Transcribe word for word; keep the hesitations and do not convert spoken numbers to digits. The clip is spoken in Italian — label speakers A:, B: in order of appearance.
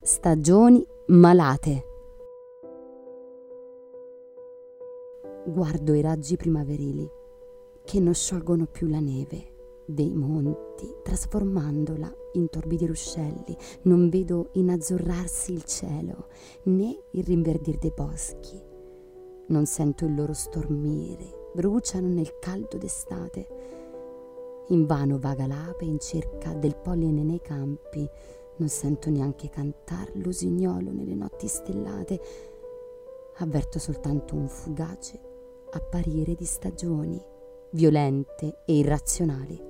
A: Stagioni malate. Guardo i raggi primaverili che non sciolgono più la neve dei monti, trasformandola in torbidi ruscelli. Non vedo inazzurrarsi il cielo, né il rinverdir dei boschi. Non sento il loro stormire, bruciano nel caldo d'estate. Invano vaga l'ape in cerca del polline nei campi. Non sento neanche cantar l'usignolo nelle notti stellate. Avverto soltanto un fugace apparire di stagioni, violente e irrazionali.